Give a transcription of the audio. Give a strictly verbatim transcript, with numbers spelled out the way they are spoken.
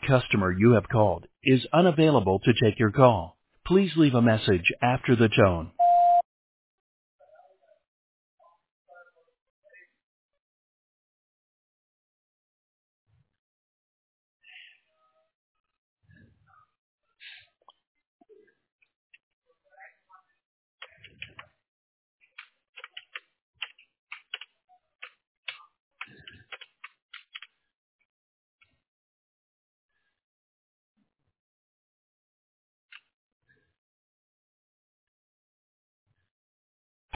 customer you have called is unavailable to take your call. Please leave a message after the tone.